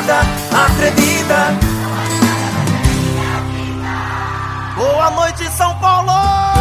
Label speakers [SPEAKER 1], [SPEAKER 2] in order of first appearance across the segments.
[SPEAKER 1] Simulada, atrevida. Boa noite, São Paulo!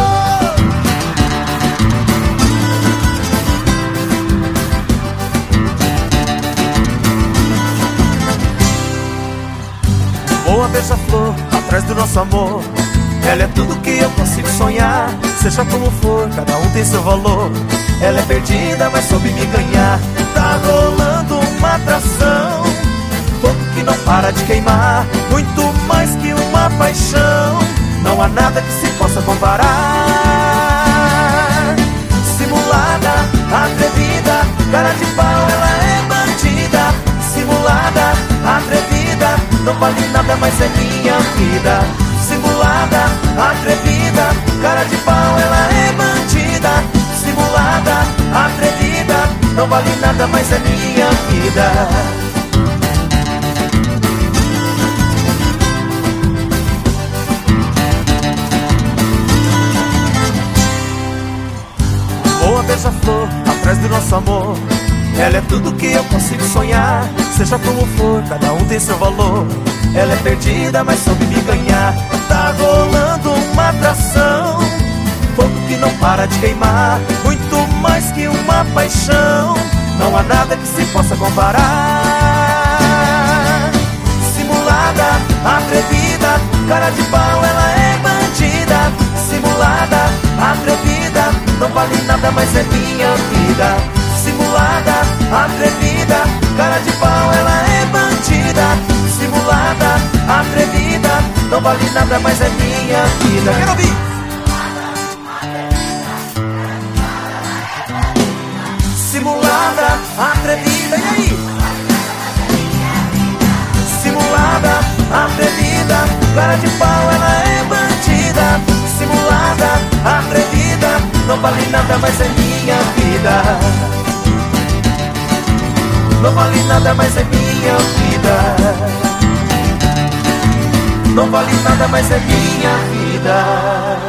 [SPEAKER 1] Boa beija-flor, atrás do nosso amor. Ela é tudo que eu consigo sonhar. Seja como for, cada um tem seu valor. Ela é perdida, mas soube me ganhar. Tá rolando uma atração, fogo que não para de queimar. Muito mais que uma paixão, não há nada que se possa comparar. Simulada, atrevida, cara de pau, ela é bandida. Simulada, atrevida, não vale nada, mas é minha vida. Simulada, atrevida, cara de pau, ela é bandida. Simulada, atrevida, não vale nada, mas é minha vida. Boa beija-flor, atrás do nosso amor. Ela é tudo que eu consigo sonhar. Seja como for, cada um tem seu valor. Ela é perdida, mas soube me ganhar. Tá rolando uma atração, fogo que não para de queimar. Muito mais que uma paixão, não há nada que se possa comparar. Simulada, atrevida, cara de pau, ela é bandida. Simulada, atrevida, não vale nada, mas é minha vida. Simulada, atrevida, cara de pau, ela é bandida. Simulada, atrevida, não vale nada, mas é minha vida. Quero ouvir! Simulada, atrevida, e aí? Simulada, atrevida, cara de pau, ela é bandida. Simulada, atrevida, não vale nada, mas é minha vida. Não vale nada, mas é minha vida. Não vale nada, mas é minha vida.